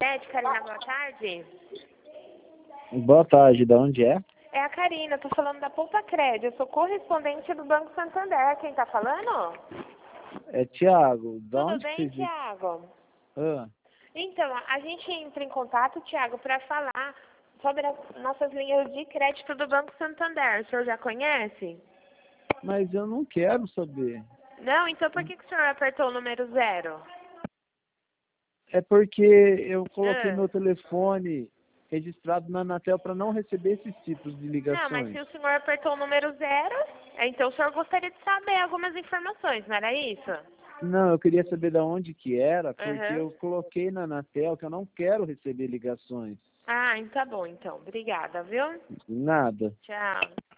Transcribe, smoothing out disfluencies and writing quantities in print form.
Karina, boa tarde. Boa tarde, de onde é? É a Karina, tô falando da Poupa Crédito. Eu sou correspondente do Banco Santander. Quem tá falando? É Thiago, de Tudo onde bem, que você... Thiago? Ah, Então, a gente entra em contato, Thiago, para falar sobre as nossas linhas de crédito do Banco Santander. O senhor já conhece? mas eu não quero saber. Não? Então por que o senhor apertou o número 0? É porque eu coloquei Ah. meu telefone registrado na Anatel para não receber esses tipos de Não, mas ligações. se o senhor apertou o número 0, então o senhor gostaria de saber algumas informações, não era isso? Não, eu queria saber de onde que era, porque Aham. eu coloquei na Anatel que eu não quero receber ligações. Ah, tá bom então. Obrigada, viu? Nada. Tchau.